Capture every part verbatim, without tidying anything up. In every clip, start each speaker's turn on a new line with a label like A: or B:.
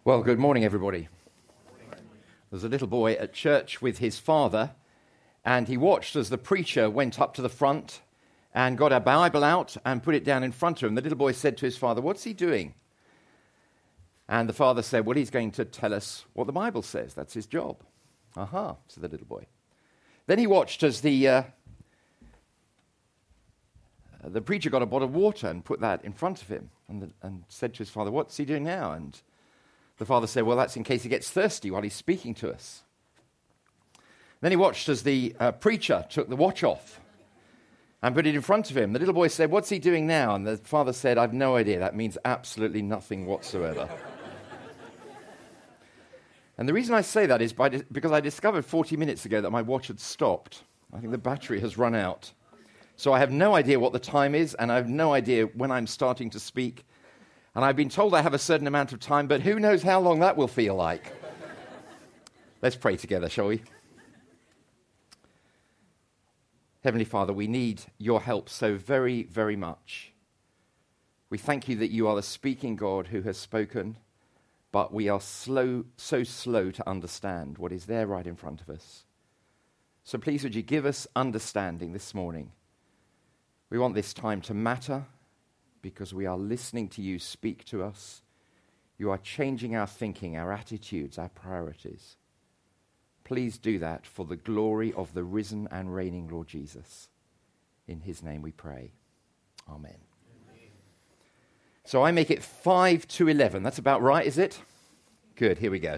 A: Well, good morning, everybody. There's a little boy at church with his father, and he watched as the preacher went up to the front and got a Bible out and put it down in front of him. The little boy said to his father, "What's he doing?" And the father said, "Well, he's going to tell us what the Bible says. That's his job." "Aha," said the little boy. Then he watched as the uh, the preacher got a bottle of water and put that in front of him and, the, and said to his father, "What's he doing now?" And the father said, "Well, that's in case he gets thirsty while he's speaking to us." Then he watched as the uh, preacher took the watch off and put it in front of him. The little boy said, "What's he doing now?" And the father said, "I've no idea. That means absolutely nothing whatsoever." And the reason I say that is by di- because I discovered forty minutes ago that my watch had stopped. I think the battery has run out. So I have no idea what the time is, and I have no idea when I'm starting to speak. And I've been told I have a certain amount of time, but who knows how long that will feel like. Let's pray together, shall we? Heavenly Father, we need your help so very, very much. We thank you that you are the speaking God who has spoken, but we are slow, so slow to understand what is there right in front of us. So please would you give us understanding this morning. We want this time to matter, because we are listening to you speak to us. You are changing our thinking, our attitudes, our priorities. Please do that for the glory of the risen and reigning Lord Jesus. In his name we pray. Amen. Amen. So I make it five to eleven. That's about right, is it? Good, here we go.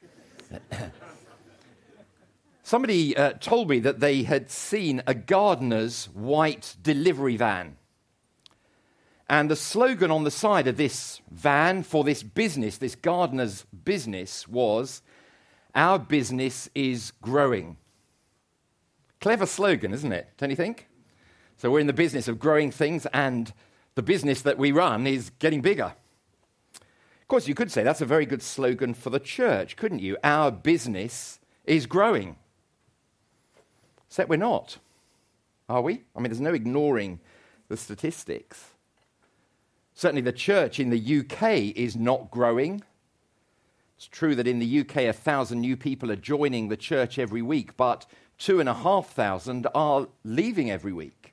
A: Somebody uh, told me that they had seen a gardener's white delivery van. And the slogan on the side of this van for this business, this gardener's business, was, "Our business is growing." Clever slogan, isn't it? Don't you think? So we're in the business of growing things, and the business that we run is getting bigger. Of course, you could say that's a very good slogan for the church, couldn't you? Our business is growing. Except we're not, are we? I mean, there's no ignoring the statistics. Certainly the church in the U K is not growing. It's true that in the U K a thousand new people are joining the church every week, but two and a half thousand are leaving every week.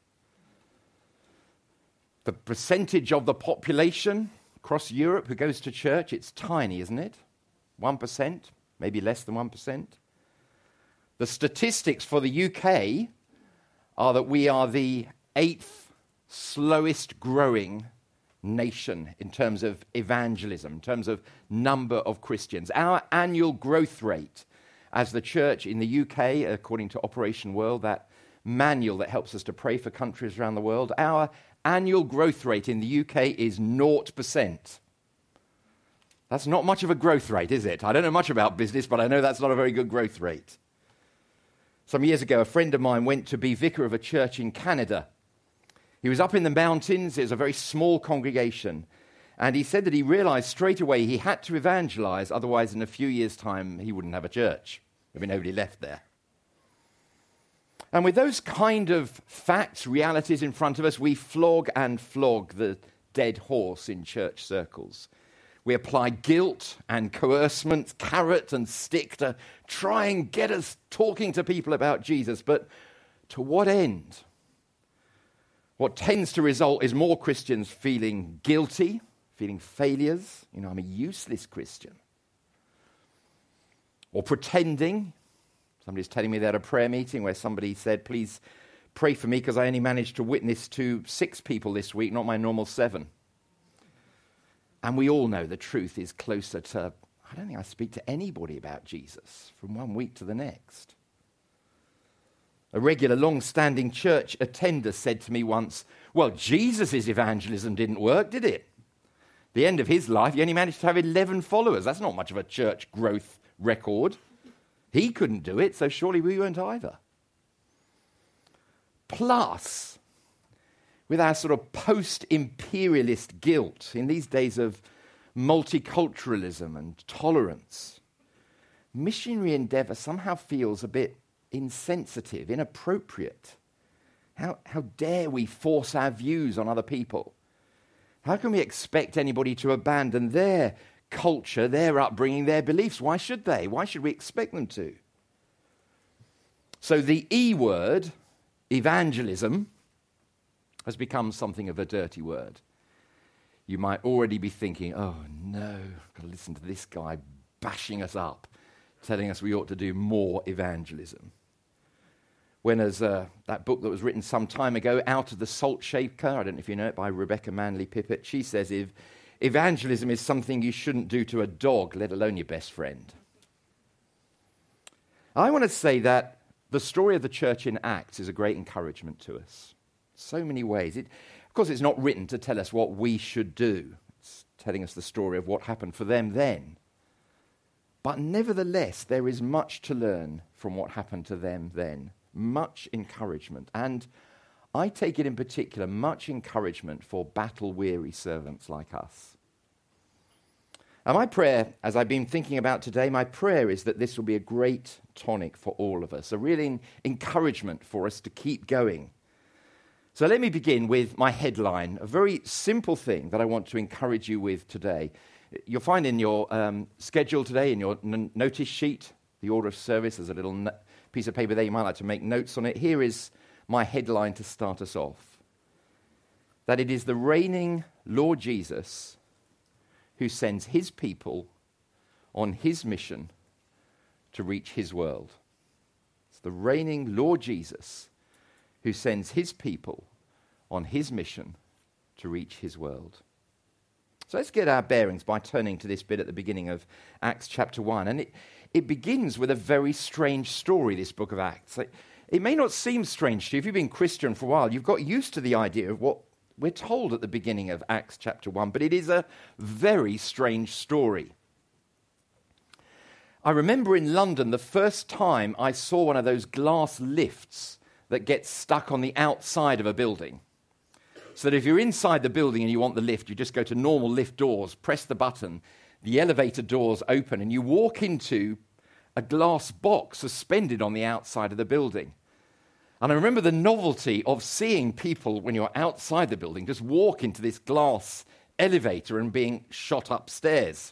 A: The percentage of the population across Europe who goes to church, it's tiny, isn't it? one percent, maybe less than one percent. The statistics for the U K are that we are the eighth slowest growing nation in terms of evangelism, in terms of number of Christians. Our annual growth rate as the church in the U K, according to Operation World, that manual that helps us to pray for countries around the world, our annual growth rate in the U K is zero percent. That's not much of a growth rate, is it? I don't know much about business, but I know that's not a very good growth rate. Some years ago, a friend of mine went to be vicar of a church in Canada. He was up in the mountains. It was a very small congregation. And he said that he realized straight away he had to evangelize, otherwise in a few years' time he wouldn't have a church. There'd be nobody left there. And with those kind of facts, realities in front of us, we flog and flog the dead horse in church circles. We apply guilt and coercement, carrot and stick to try and get us talking to people about Jesus. But to what end? What tends to result is more Christians feeling guilty, feeling failures. You know, I'm a useless Christian. Or pretending. Somebody's telling me they had a prayer meeting where somebody said, "Please pray for me because I only managed to witness to six people this week, not my normal seven." And we all know the truth is closer to, I don't think I speak to anybody about Jesus from one week to the next. A regular long-standing church attender said to me once, "Well, Jesus' evangelism didn't work, did it? The end of his life, he only managed to have eleven followers. That's not much of a church growth record. He couldn't do it, so surely we won't either." Plus, with our sort of post-imperialist guilt in these days of multiculturalism and tolerance, missionary endeavor somehow feels a bit insensitive, inappropriate. How, how dare we force our views on other people? How can we expect anybody to abandon their culture, their upbringing, their beliefs. Why should they? Why should we expect them to? So the E word, evangelism, has become something of a dirty word. You might already be thinking, oh no, I've got to listen to this guy bashing us up, telling us we ought to do more evangelism. When as uh, that book that was written some time ago, Out of the Salt Shaker, I don't know if you know it, by Rebecca Manley Pippett, she says if evangelism is something you shouldn't do to a dog, let alone your best friend. I want to say that the story of the church in Acts is a great encouragement to us. So many ways. It, of course, it's not written to tell us what we should do. It's telling us the story of what happened for them then. But nevertheless, there is much to learn from what happened to them then. Much encouragement. And I take it in particular, much encouragement for battle-weary servants like us. And my prayer, as I've been thinking about today, my prayer is that this will be a great tonic for all of us, a real in- encouragement for us to keep going. So let me begin with my headline, a very simple thing that I want to encourage you with today. You'll find in your um, schedule today, in your n- notice sheet, the order of service, there's a little no- piece of paper there. You might like to make notes on it. Here is my headline to start us off. That it is the reigning Lord Jesus who sends his people on his mission to reach his world. It's the reigning Lord Jesus who sends his people on his mission to reach his world. So let's get our bearings by turning to this bit at the beginning of Acts chapter one. And it, it begins with a very strange story, this book of Acts. It, it may not seem strange to you. If you've been Christian for a while, you've got used to the idea of what we're told at the beginning of Acts chapter one. But it is a very strange story. I remember in London the first time I saw one of those glass lifts that gets stuck on the outside of a building. So that if you're inside the building and you want the lift, you just go to normal lift doors, press the button, the elevator doors open, and you walk into a glass box suspended on the outside of the building. And I remember the novelty of seeing people, when you're outside the building, just walk into this glass elevator and being shot upstairs.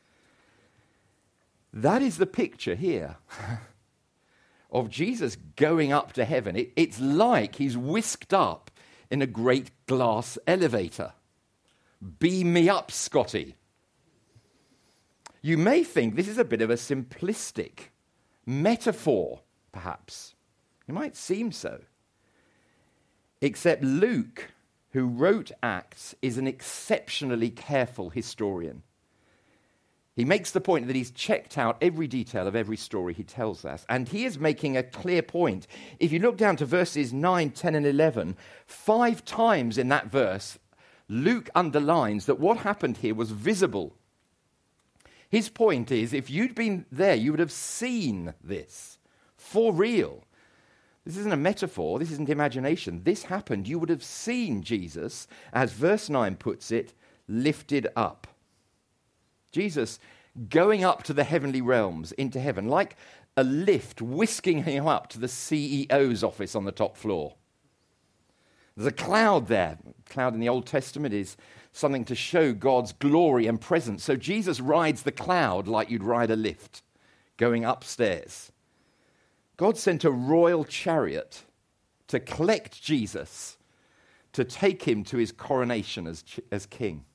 A: That is the picture here of Jesus going up to heaven. It, it's like he's whisked up in a great glass elevator. Beam me up, Scotty. You may think this is a bit of a simplistic metaphor, perhaps. It might seem so. Except Luke, who wrote Acts, is an exceptionally careful historian. He makes the point that he's checked out every detail of every story he tells us. And he is making a clear point. If you look down to verses nine, ten, and eleven, five times in that verse, Luke underlines that what happened here was visible. His point is, if you'd been there, you would have seen this for real. This isn't a metaphor. This isn't imagination. This happened. You would have seen Jesus, as verse nine puts it, lifted up. Jesus going up to the heavenly realms, into heaven, like a lift whisking him up to the C E O's office on the top floor. There's a cloud there. Cloud in the Old Testament is something to show God's glory and presence. So Jesus rides the cloud like you'd ride a lift, going upstairs. God sent a royal chariot to collect Jesus, to take him to his coronation as, as king.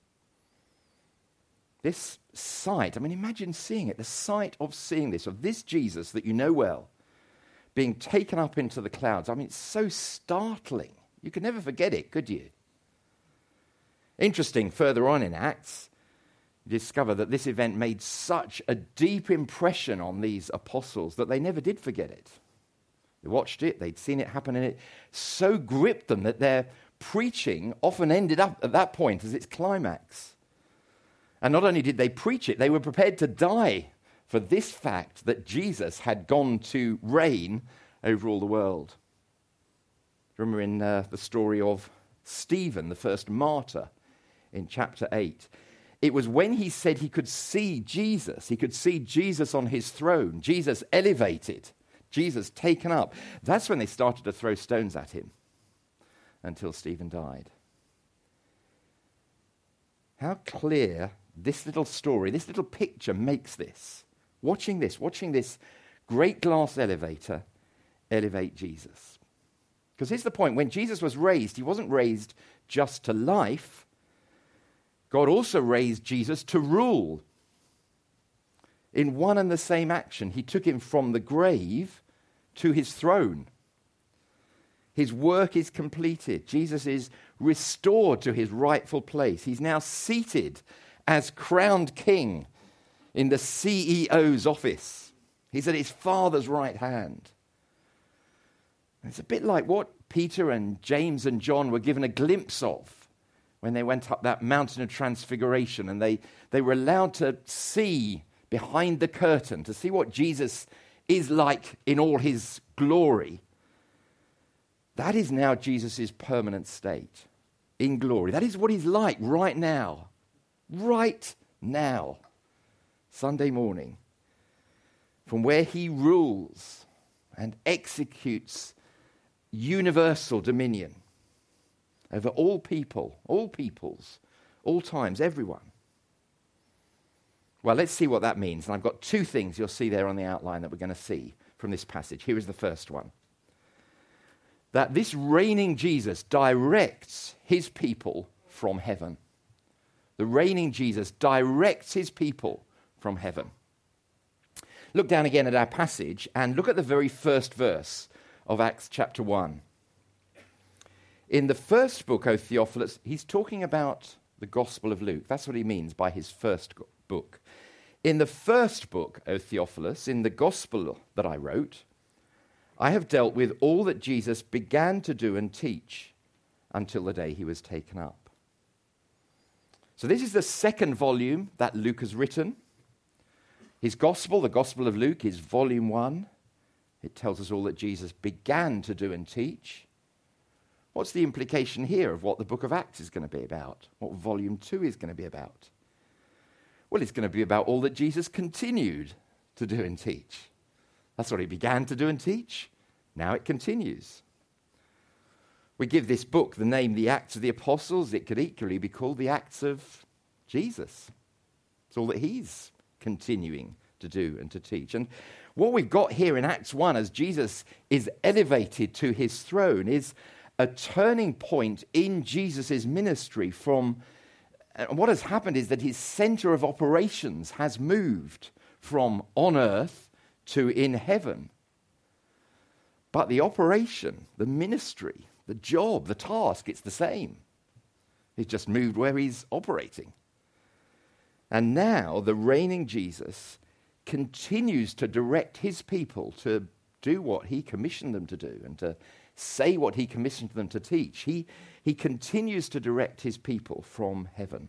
A: This sight, I mean, imagine seeing it, the sight of seeing this, of this Jesus that you know well, being taken up into the clouds. I mean, it's so startling. You could never forget it, could you? Interesting, further on in Acts, you discover that this event made such a deep impression on these apostles that they never did forget it. They watched it, they'd seen it happen, and it so gripped them that their preaching often ended up at that point as its climax. And not only did they preach it, they were prepared to die for this fact that Jesus had gone to reign over all the world. Remember in uh, the story of Stephen, the first martyr, in chapter eight. It was when he said he could see Jesus, he could see Jesus on his throne, Jesus elevated, Jesus taken up. That's when they started to throw stones at him until Stephen died. How clear this little story, this little picture makes this. Watching this, watching this great glass elevator elevate Jesus. Because here's the point. When Jesus was raised, he wasn't raised just to life. God also raised Jesus to rule. In one and the same action, he took him from the grave to his throne. His work is completed. Jesus is restored to his rightful place. He's now seated as crowned king in the C E O's office. He's at his Father's right hand. It's a bit like what Peter and James and John were given a glimpse of when they went up that mountain of transfiguration, and they, they were allowed to see behind the curtain, to see what Jesus is like in all his glory. That is now Jesus' permanent state, in glory. That is what he's like right now. Right now. Sunday morning. From where he rules and executes universal dominion over all people, all peoples, all times, everyone. Well, let's see what that means. And I've got two things you'll see there on the outline that we're going to see from this passage. Here is the first one. That this reigning Jesus directs his people from heaven. The reigning Jesus directs his people from heaven. Look down again at our passage and look at the very first verse of Acts chapter one. In the first book, O Theophilus, he's talking about the Gospel of Luke. That's what he means by his first book. In the first book, O Theophilus, in the Gospel that I wrote, I have dealt with all that Jesus began to do and teach until the day he was taken up. So this is the second volume that Luke has written. His Gospel, the Gospel of Luke, is volume one. It tells us all that Jesus began to do and teach. What's the implication here of what the book of Acts is going to be about? What volume two is going to be about? Well, it's going to be about all that Jesus continued to do and teach. That's what he began to do and teach. Now it continues. We give this book the name The Acts of the Apostles. It could equally be called The Acts of Jesus. It's all that he's continuing to do and to teach. And what we've got here in Acts one as Jesus is elevated to his throne is a turning point in Jesus' ministry from, and what has happened is that his center of operations has moved from on earth to in heaven. But the operation, the ministry, the job, the task, it's the same. He's just moved where he's operating. And now the reigning Jesus continues to direct his people to do what he commissioned them to do and to say what he commissioned them to teach. He, he continues to direct his people from heaven.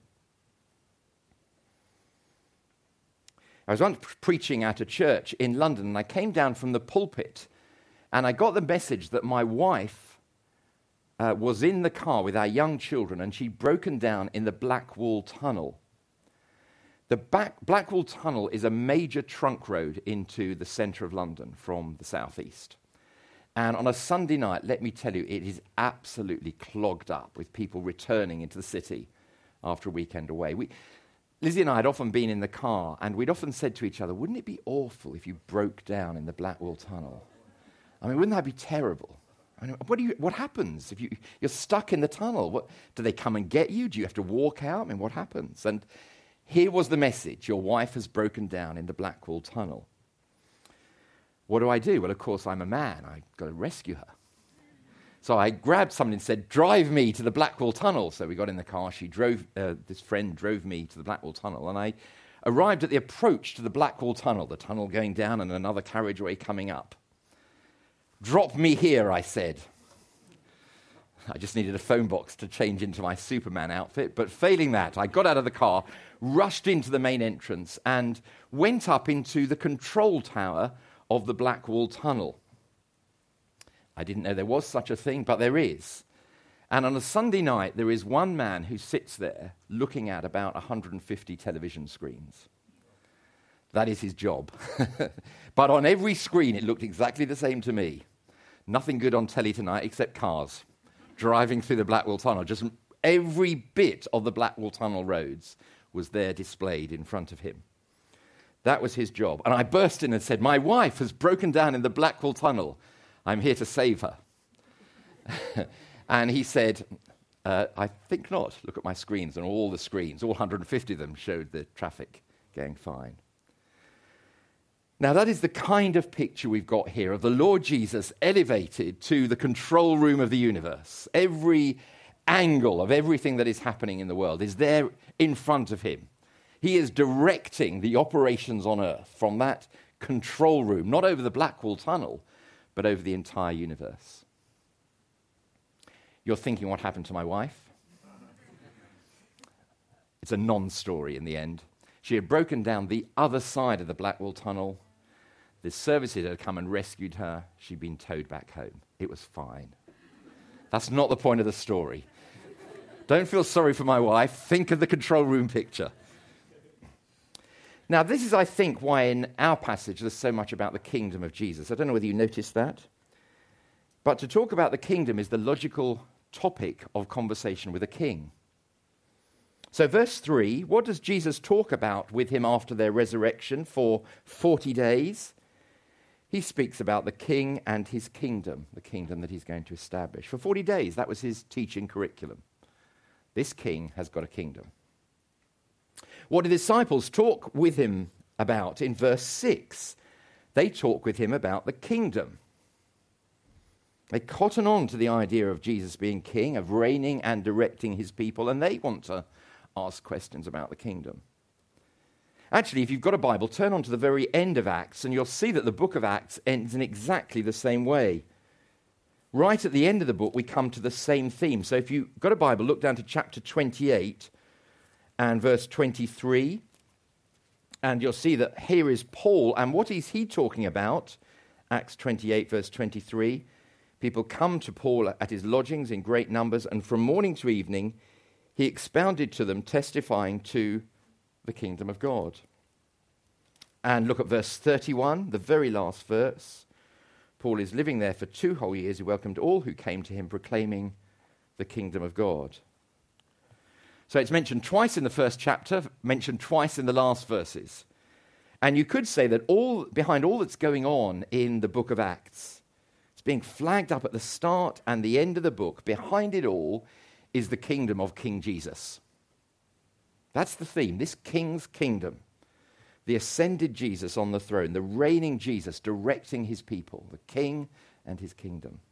A: I was once preaching at a church in London, and I came down from the pulpit, and I got the message that my wife uh, was in the car with our young children, and she'd broken down in the Blackwall Tunnel. The back, Blackwall Tunnel is a major trunk road into the centre of London from the southeast. And on a Sunday night, let me tell you, it is absolutely clogged up with people returning into the city after a weekend away. We, Lizzie and I had often been in the car, and we'd often said to each other, wouldn't it be awful if you broke down in the Blackwall Tunnel? I mean, wouldn't that be terrible? I mean, what do you? What happens if you, you're stuck in the tunnel? What, do they come and get you? Do you have to walk out? I mean, what happens? And here was the message. Your wife has broken down in the Blackwall Tunnel. What do I do? Well, of course, I'm a man. I've got to rescue her. So I grabbed someone and said, drive me to the Blackwall Tunnel. So we got in the car. She drove, uh, this friend drove me to the Blackwall Tunnel. And I arrived at the approach to the Blackwall Tunnel, the tunnel going down and another carriageway coming up. Drop me here, I said. I just needed a phone box to change into my Superman outfit. But failing that, I got out of the car, rushed into the main entrance, and went up into the control tower of the Blackwall Tunnel. I didn't know there was such a thing, but there is. And on a Sunday night, there is one man who sits there looking at about one hundred fifty television screens. That is his job. But on every screen, it looked exactly the same to me. Nothing good on telly tonight except cars driving through the Blackwall Tunnel. Just every bit of the Blackwall Tunnel roads was there displayed in front of him. That was his job. And I burst in and said, "My wife has broken down in the Blackwall Tunnel. I'm here to save her." And he said, uh, "I think not. Look at my screens." And all the screens, all one hundred fifty of them, showed the traffic going fine. Now, that is the kind of picture we've got here of the Lord Jesus elevated to the control room of the universe. Every angle of everything that is happening in the world is there in front of him. He is directing the operations on earth from that control room, not over the Blackwall Tunnel, but over the entire universe. You're thinking, what happened to my wife? It's a non-story in the end. She had broken down the other side of the Blackwall Tunnel. The services had come and rescued her. She'd been towed back home. It was fine. That's not the point of the story. Don't feel sorry for my wife. Think of the control room picture. Now, this is, I think, why in our passage there's so much about the kingdom of Jesus. I don't know whether you noticed that. But to talk about the kingdom is the logical topic of conversation with a king. So verse three, what does Jesus talk about with him after their resurrection for forty days? He speaks about the king and his kingdom, the kingdom that he's going to establish. For forty days, that was his teaching curriculum. This king has got a kingdom. What do the disciples talk with him about in verse six? They talk with him about the kingdom. They cotton on to the idea of Jesus being king, of reigning and directing his people, and they want to ask questions about the kingdom. Actually, if you've got a Bible, turn on to the very end of Acts, and you'll see that the book of Acts ends in exactly the same way. Right at the end of the book, we come to the same theme. So if you've got a Bible, look down to chapter twenty-eight and verse twenty-three, and you'll see that here is Paul, and what is he talking about? Acts twenty-eight, verse twenty-three. People come to Paul at his lodgings in great numbers, and from morning to evening, he expounded to them, testifying to the kingdom of God. And look at verse thirty-one, the very last verse. Paul is living there for two whole years. He welcomed all who came to him, proclaiming the kingdom of God. So it's mentioned twice in the first chapter, mentioned twice in the last verses. And you could say that all behind all that's going on in the book of Acts, it's being flagged up at the start and the end of the book. Behind it all is the kingdom of King Jesus. That's the theme, this king's kingdom. The ascended Jesus on the throne, the reigning Jesus directing his people, the king and his kingdom.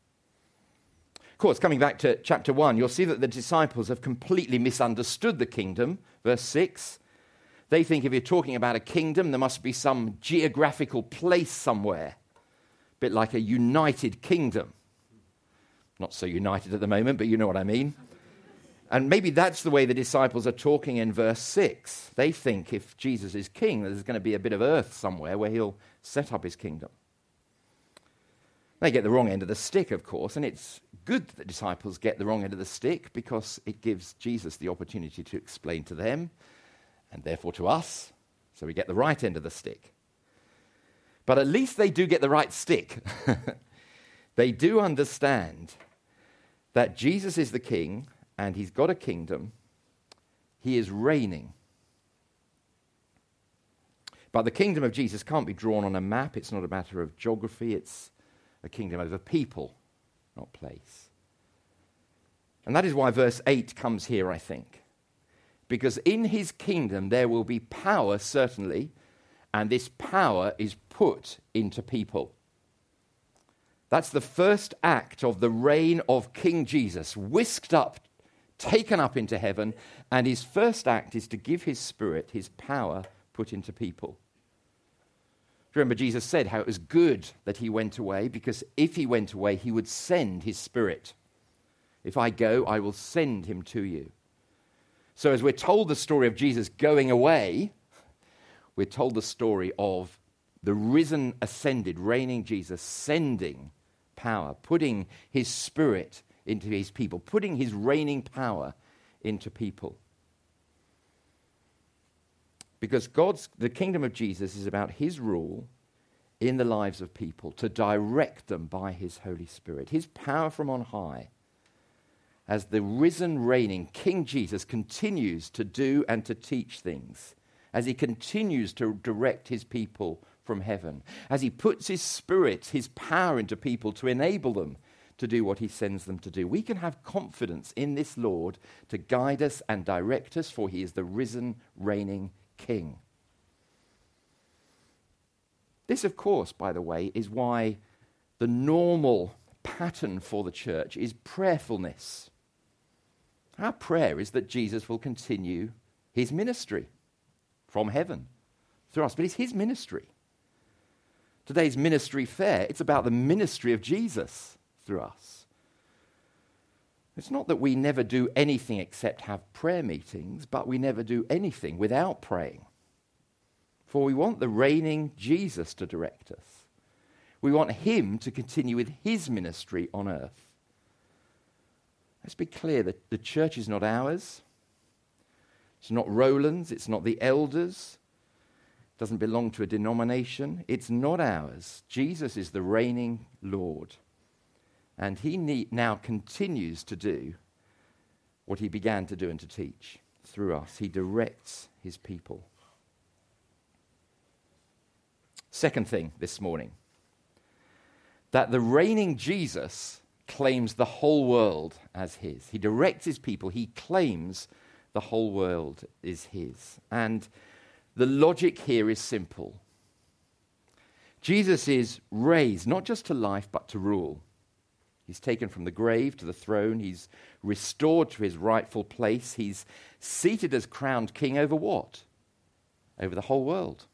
A: Of course, coming back to chapter one, you'll see that the disciples have completely misunderstood the kingdom. Verse six, they think if you're talking about a kingdom, there must be some geographical place somewhere, a bit like a united kingdom. Not so united at the moment, but you know what I mean. And maybe that's the way the disciples are talking in verse six. They think if Jesus is king, there's going to be a bit of earth somewhere where he'll set up his kingdom. They get the wrong end of the stick, of course, and it's good that the disciples get the wrong end of the stick because it gives Jesus the opportunity to explain to them and therefore to us, so we get the right end of the stick. But at least they do get the right stick. They do understand that Jesus is the king and he's got a kingdom. He is reigning. But the kingdom of Jesus can't be drawn on a map. It's not a matter of geography. It's a kingdom over people, not place. And that is why verse eight comes here, I think. Because in his kingdom there will be power, certainly, and this power is put into people. That's the first act of the reign of King Jesus, whisked up, taken up into heaven, and his first act is to give his spirit, his power, put into people. Remember, Jesus said how it was good that he went away, because if he went away, he would send his spirit. If I go, I will send him to you. So as we're told the story of Jesus going away, we're told the story of the risen, ascended, reigning Jesus sending power, putting his spirit into his people, putting his reigning power into people. Because God's, the kingdom of Jesus is about his rule in the lives of people, to direct them by his Holy Spirit, his power from on high, as the risen, reigning King Jesus continues to do and to teach things, as he continues to direct his people from heaven, as he puts his spirit, his power into people to enable them to do what he sends them to do. We can have confidence in this Lord to guide us and direct us, for he is the risen, reigning King. This, of course, by the way, is why the normal pattern for the church is prayerfulness. Our prayer is that Jesus will continue his ministry from heaven through us, but it's his ministry. Today's ministry fair, it's about the ministry of Jesus through us. It's not that we never do anything except have prayer meetings, but we never do anything without praying. For we want the reigning Jesus to direct us. We want him to continue with his ministry on earth. Let's be clear that the church is not ours. It's not Roland's. It's not the elders. It doesn't belong to a denomination. It's not ours. Jesus is the reigning Lord. And he need, now continues to do what he began to do and to teach through us. He directs his people. Second thing this morning, that the reigning Jesus claims the whole world as his. He directs his people. He claims the whole world is his. And the logic here is simple. Jesus is raised not just to life, but to rule. He's taken from the grave to the throne. He's restored to his rightful place. He's seated as crowned king over what? Over the whole world.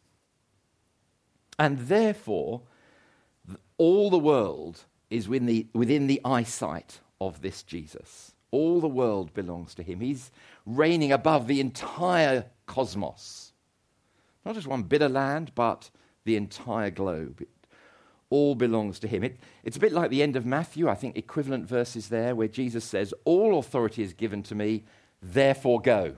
A: And therefore, all the world is within the, within the eyesight of this Jesus. All the world belongs to him. He's reigning above the entire cosmos. Not just one bit of land, but the entire globe. It all belongs to him. It, it's a bit like the end of Matthew, I think equivalent verses there, where Jesus says, all authority is given to me, therefore go.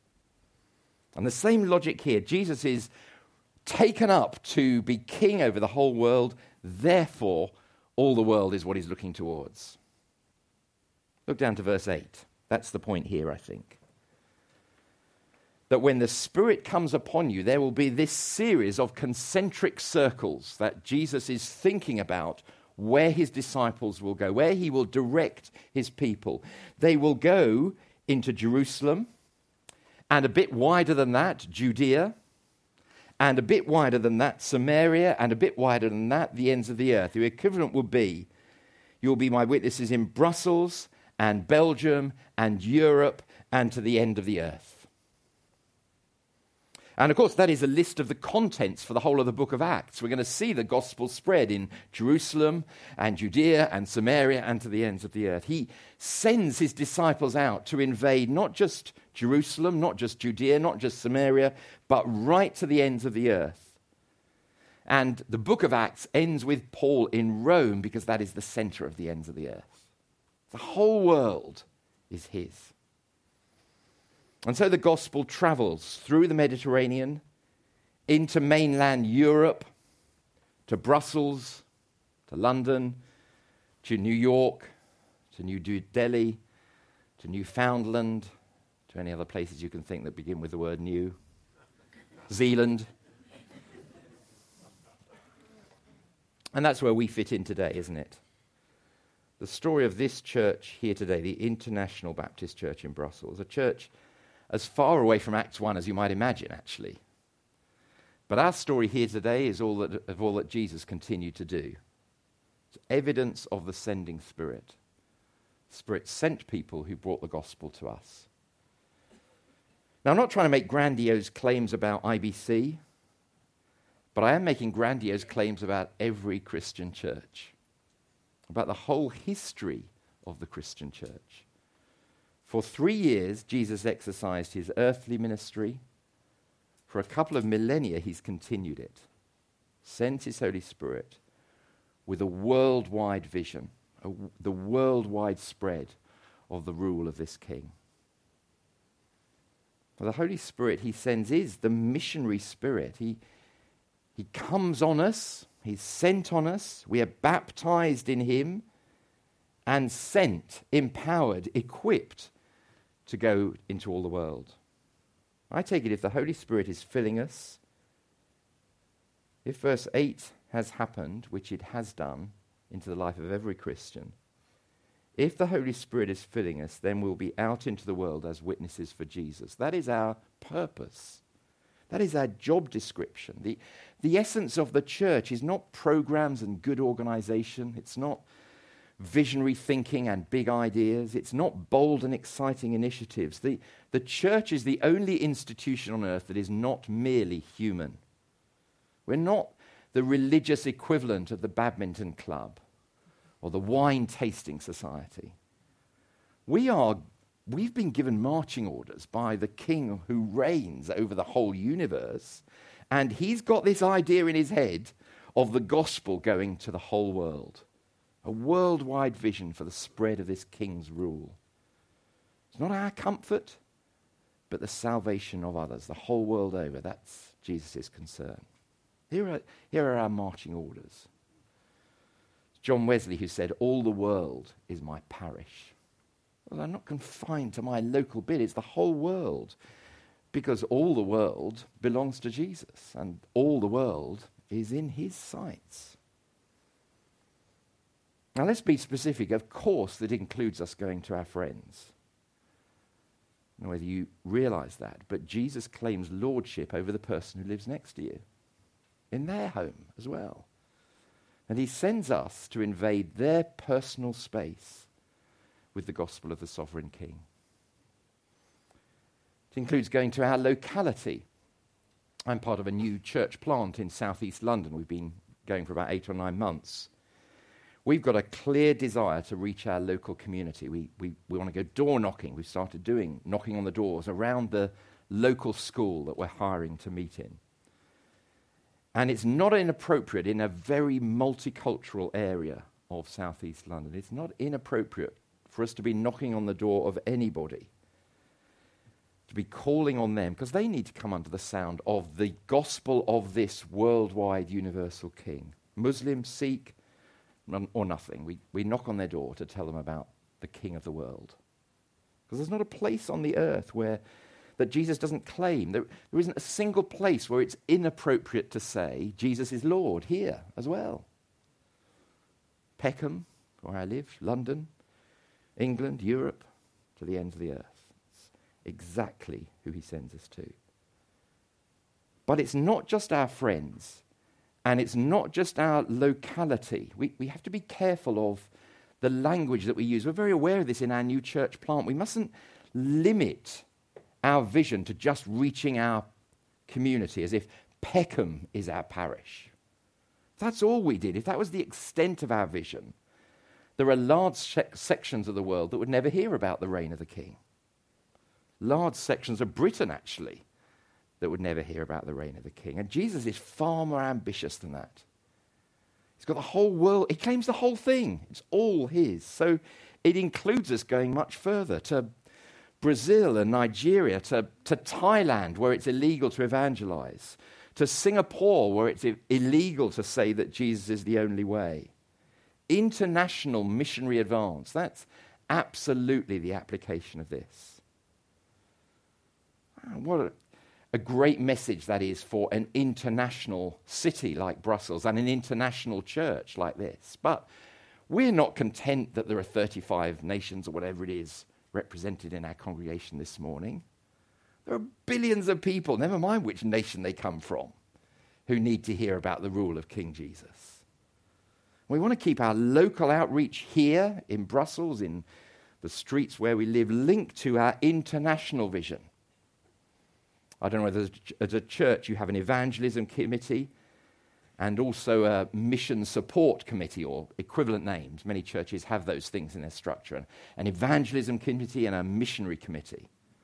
A: And the same logic here. Jesus is taken up to be king over the whole world, therefore all the world is what he's looking towards. Look down to verse eight. That's the point here, I think. That when the Spirit comes upon you, there will be this series of concentric circles that Jesus is thinking about where his disciples will go, where he will direct his people. They will go into Jerusalem, and a bit wider than that, Judea, and a bit wider than that, Samaria, and a bit wider than that, the ends of the earth. The equivalent would be, you'll be my witnesses in Brussels and Belgium and Europe and to the end of the earth. And of course, that is a list of the contents for the whole of the book of Acts. We're going to see the gospel spread in Jerusalem and Judea and Samaria and to the ends of the earth. He sends his disciples out to invade not just Jerusalem, not just Judea, not just Samaria, but right to the ends of the earth. And the book of Acts ends with Paul in Rome because that is the center of the ends of the earth. The whole world is his. And so the gospel travels through the Mediterranean, into mainland Europe, to Brussels, to London, to New York, to New Delhi, to Newfoundland, to any other places you can think that begin with the word new. Zealand. And that's where we fit in today, isn't it? The story of this church here today, the International Baptist Church in Brussels, a church as far away from Acts one as you might imagine, actually. But our story here today is all that, of all that Jesus continued to do. It's evidence of the sending Spirit. Spirit sent people who brought the gospel to us. Now, I'm not trying to make grandiose claims about I B C, but I am making grandiose claims about every Christian church, about the whole history of the Christian church. For three years, Jesus exercised his earthly ministry. For a couple of millennia, he's continued it. Sent his Holy Spirit with a worldwide vision, a, the worldwide spread of the rule of this King. Well, the Holy Spirit he sends is the missionary spirit. He, he comes on us. He's sent on us. We are baptized in him. and sent, empowered, equipped to go into all the world. I take it if the Holy Spirit is filling us, if verse eight has happened, which it has done, into the life of every Christian, if the Holy Spirit is filling us, then we'll be out into the world as witnesses for Jesus. That is our purpose. That is our job description. The, the essence of the church is not programs and good organization. It's not visionary thinking and big ideas. It's not bold and exciting initiatives. The, the church is the only institution on earth that is not merely human. We're not the religious equivalent of the badminton club or the wine tasting society. We are, we've been given marching orders by the King who reigns over the whole universe, and he's got this idea in his head of the gospel going to the whole world. A worldwide vision for the spread of this King's rule. It's not our comfort, but the salvation of others, the whole world over. That's Jesus' concern. Here are, here are our marching orders. John Wesley, who said, all the world is my parish. Well, I'm not confined to my local bit, it's the whole world. Because all the world belongs to Jesus, and all the world is in his sights. Now let's be specific. Of course, that includes us going to our friends. I don't know whether you realize that, but Jesus claims lordship over the person who lives next to you, in their home as well. And he sends us to invade their personal space with the gospel of the sovereign King. It includes going to our locality. I'm part of a new church plant in southeast London. We've been going for about eight or nine months. We've got a clear desire to reach our local community. We, we, we want to go door knocking. We've started doing knocking on the doors around the local school that we're hiring to meet in. And it's not inappropriate in a very multicultural area of southeast London. It's not inappropriate for us to be knocking on the door of anybody, to be calling on them, because they need to come under the sound of the gospel of this worldwide universal King. Muslim, Sikh, none, or nothing. We, we knock on their door to tell them about the King of the world. Because there's not a place on the earth where that Jesus doesn't claim. There, there isn't a single place where it's inappropriate to say Jesus is Lord here as well. Peckham, where I live, London, England, Europe, to the ends of the earth. It's exactly who he sends us to. But it's not just our friends, and it's not just our locality. We, we have to be careful of the language that we use. We're very aware of this in our new church plant. We mustn't limit our vision to just reaching our community as if Peckham is our parish. If that's all we did, if that was the extent of our vision, there are large se- sections of the world that would never hear about the reign of the King. Large sections of Britain, actually, that would never hear about the reign of the King. And Jesus is far more ambitious than that. He's got the whole world. He claims the whole thing. It's all his. So it includes us going much further to Brazil and Nigeria, to, to Thailand, where it's illegal to evangelize, to Singapore, where it's I- illegal to say that Jesus is the only way. International missionary advance. That's absolutely the application of this. What a, a great message that is for an international city like Brussels and an international church like this. But we're not content that there are thirty-five nations or whatever it is represented in our congregation this morning. There are billions of people, never mind which nation they come from, who need to hear about the rule of King Jesus. We want to keep our local outreach here in Brussels, in the streets where we live, linked to our international vision. I don't know whether as a church you have an evangelism committee and also a mission support committee or equivalent names. Many churches have those things in their structure. An evangelism committee and a missionary committee.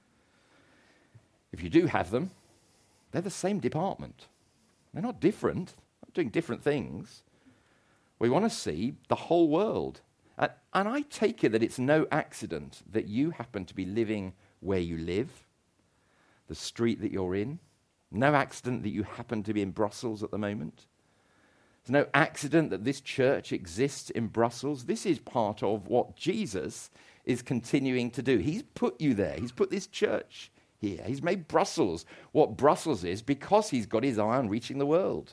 A: If you do have them, they're the same department. They're not different, not doing different things. We want to see the whole world. And, and I take it that it's no accident that you happen to be living where you live, the street that you're in. No accident that you happen to be in Brussels at the moment. It's no accident that this church exists in Brussels. This is part of what Jesus is continuing to do. He's put you there. He's put this church here. He's made Brussels what Brussels is because he's got his eye on reaching the world.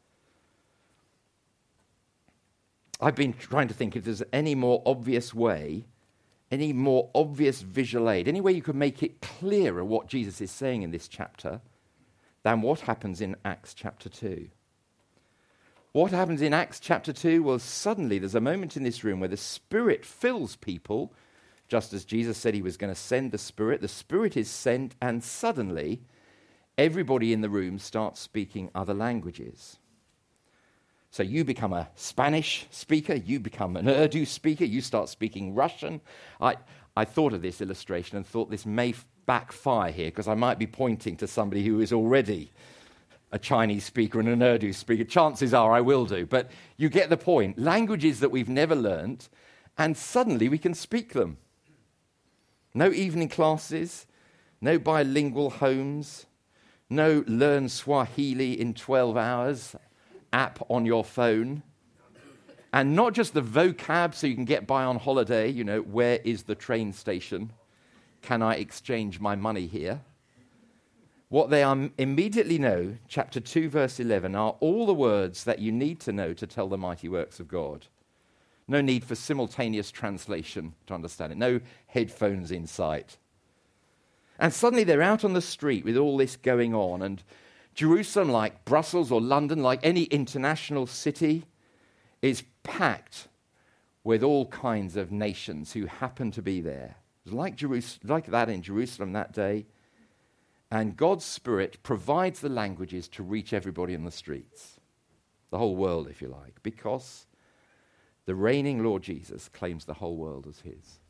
A: I've been trying to think if there's any more obvious way, any more obvious visual aid, any way you could make it clearer what Jesus is saying in this chapter than what happens in Acts chapter two. What happens in Acts chapter two? Well, suddenly there's a moment in this room where the Spirit fills people, just as Jesus said he was going to send the Spirit. The Spirit is sent, and suddenly everybody in the room starts speaking other languages. So you become a Spanish speaker, you become an Urdu speaker, you start speaking Russian. I, I thought of this illustration and thought this may f- backfire here because I might be pointing to somebody who is already a Chinese speaker and an Urdu speaker. Chances are I will do, but you get the point. Languages that we've never learnt, and suddenly we can speak them. No evening classes, no bilingual homes, no learn Swahili in twelve hours app on your phone, and not just the vocab so you can get by on holiday, you know, where is the train station? Can I exchange my money here? What they um, immediately know, chapter two, verse eleven, are all the words that you need to know to tell the mighty works of God. No need for simultaneous translation to understand it. No headphones in sight. And suddenly they're out on the street with all this going on, and Jerusalem, like Brussels or London, like any international city, is packed with all kinds of nations who happen to be there. It was like, Jerus- like that in Jerusalem that day. And God's Spirit provides the languages to reach everybody in the streets, the whole world, if you like, because the reigning Lord Jesus claims the whole world as his.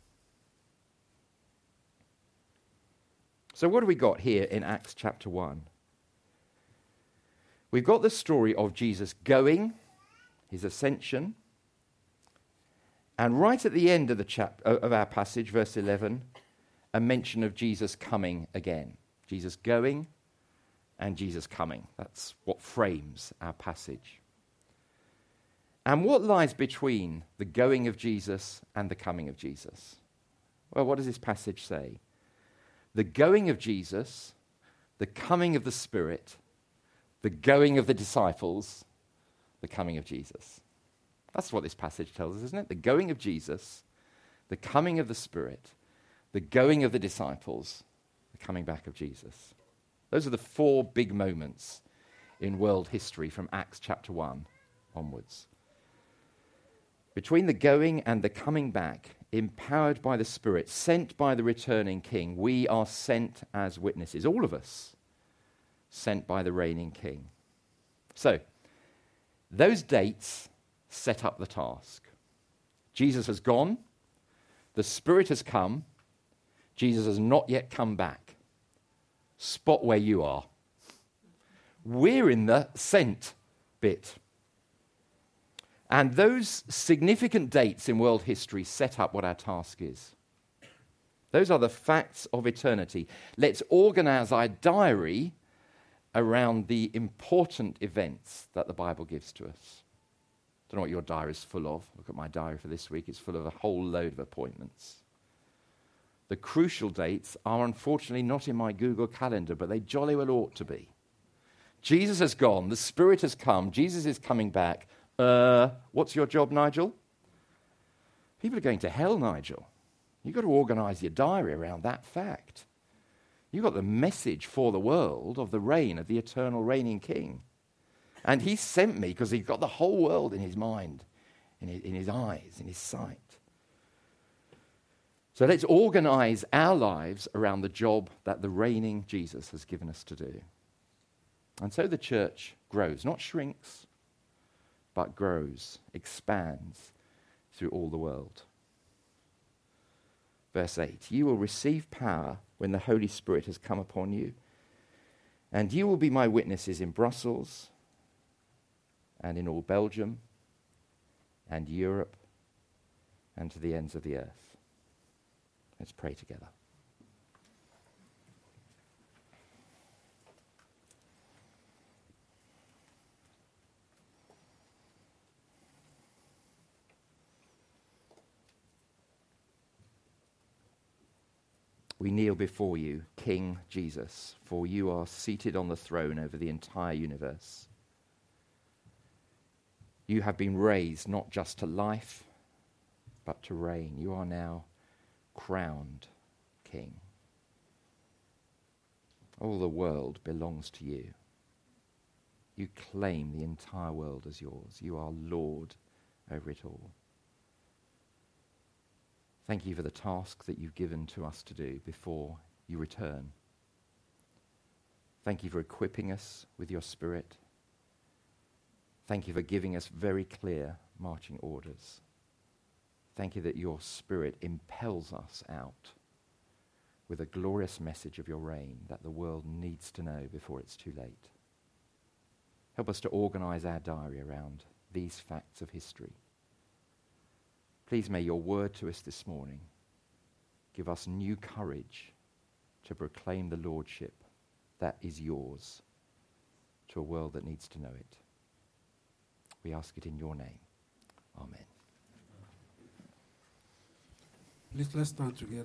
A: So what do we got here in Acts chapter one? We've got the story of Jesus going, his ascension, and right at the end of the chap- of our passage, verse eleven, a mention of Jesus coming again. Jesus going and Jesus coming. That's what frames our passage. And what lies between the going of Jesus and the coming of Jesus? Well, what does this passage say? The going of Jesus, the coming of the Spirit, the going of the disciples, the coming of Jesus. That's what this passage tells us, isn't it? The going of Jesus, the coming of the Spirit, the going of the disciples, the coming back of Jesus. Those are the four big moments in world history from Acts chapter one onwards. Between the going and the coming back, empowered by the Spirit, sent by the returning King, we are sent as witnesses, all of us, sent by the reigning King. So, those dates set up the task. Jesus has gone, the Spirit has come, Jesus has not yet come back. Spot where you are. We're in the sent bit. And those significant dates in world history set up what our task is. Those are the facts of eternity. Let's organize our diary around the important events that the Bible gives to us. I don't know what your diary is full of. Look at my diary for this week. It's full of a whole load of appointments. The crucial dates are unfortunately not in my Google Calendar, but they jolly well ought to be. Jesus has gone. The Spirit has come. Jesus is coming back. Uh, what's your job, Nigel? People are going to hell, Nigel. You've got to organize your diary around that fact. You've got the message for the world of the reign of the eternal reigning King. And he sent me because he's got the whole world in his mind, in his, in his eyes, in his sight. So let's organize our lives around the job that the reigning Jesus has given us to do. And so the church grows, not shrinks, but grows, expands through all the world. Verse eight, you will receive power when the Holy Spirit has come upon you, and you will be my witnesses in Brussels and in all Belgium and Europe and to the ends of the earth. Let's pray together. We kneel before you, King Jesus, for you are seated on the throne over the entire universe. You have been raised not just to life, but to reign. You are now crowned King. All the world belongs to you. You claim the entire world as yours. You are Lord over it all. Thank you for the task that you've given to us to do before you return. Thank you for equipping us with your Spirit. Thank you for giving us very clear marching orders. Thank you that your Spirit impels us out with a glorious message of your reign that the world needs to know before it's too late. Help us to organize our diary around these facts of history. Please may your word to us this morning give us new courage to proclaim the lordship that is yours to a world that needs to know it. We ask it in your name. Amen.
B: Please let's stand together.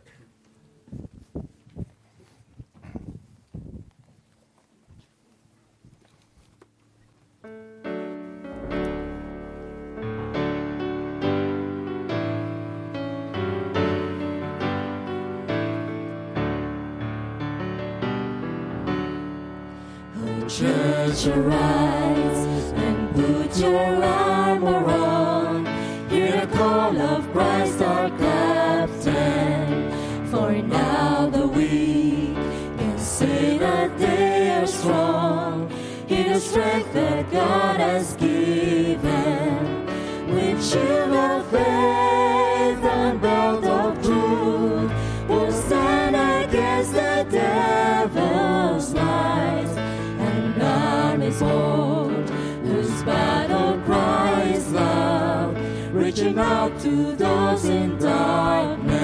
C: Church, arise and put your armor on. Hear the call of Christ our captain. For now the weak can say that they are strong. In the strength that God has given, with shield of faith and belt of truth, will stand against the devil's lies. Is old, whose battle cry is loud, reaching out to those in darkness.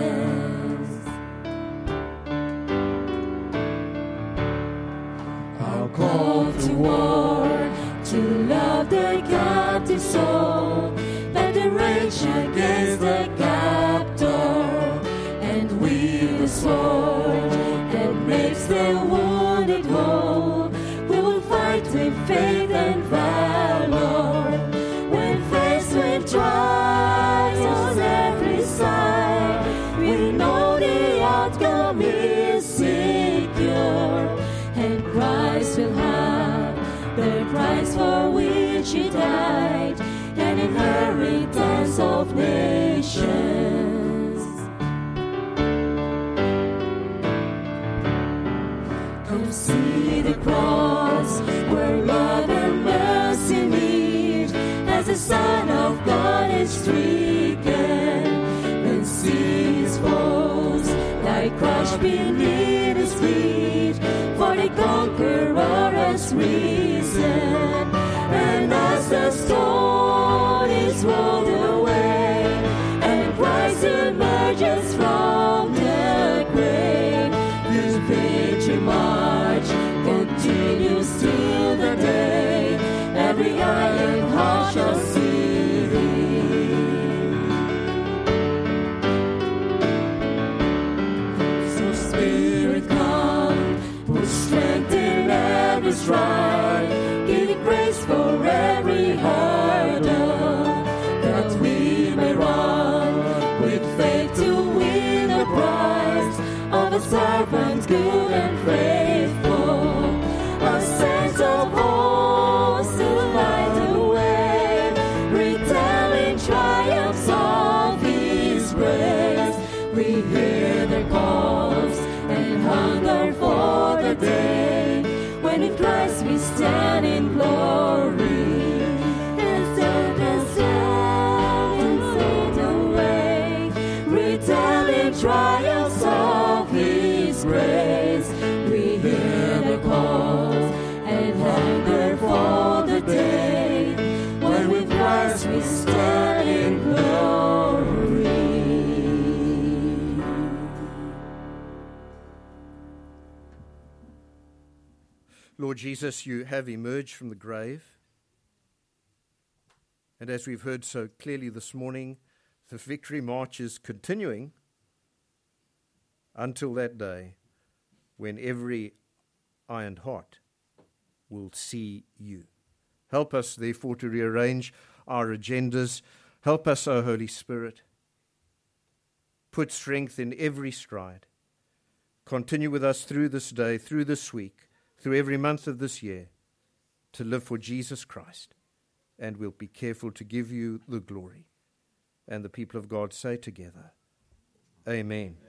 C: Our call to war, to love the captive soul, that the rage against the captor, and wield the sword that makes the wounded whole. With faith and valor, when faced with trials on every side, we know the outcome is secure, and Christ will have the prize for which he died, an inheritance of nations. Come see the cross, where love and mercy meet, as the Son of God is stricken, then see his foes lie crushed beneath his feet, for the conqueror has risen. And as the stone is rolled away, and Christ emerges from the grave, this victory march continues till the day every eye and heart shall see. So Spirit come, put strength in every stride, give grace for every hurdle, that we may run with faith to win the prize of a servant good and faithful. A sense of hope to light the way, retelling triumphs of his grace. We hear their calls and hunger for the day when in Christ we stand in glory. And darkness and fade away, retelling triumphs of his grace. We hear the calls and hunger for the day when with Christ we stand in glory.
D: Lord Jesus, you have emerged from the grave. And as we've heard so clearly this morning, the victory march is continuing. until that day when every eye and heart will see you. Help us, therefore, to rearrange our agendas. Help us, O Holy Spirit. Put strength in every stride. Continue with us through this day, through this week, through every month of this year, to live for Jesus Christ. And we'll be careful to give you the glory. And the people of God say together, Amen.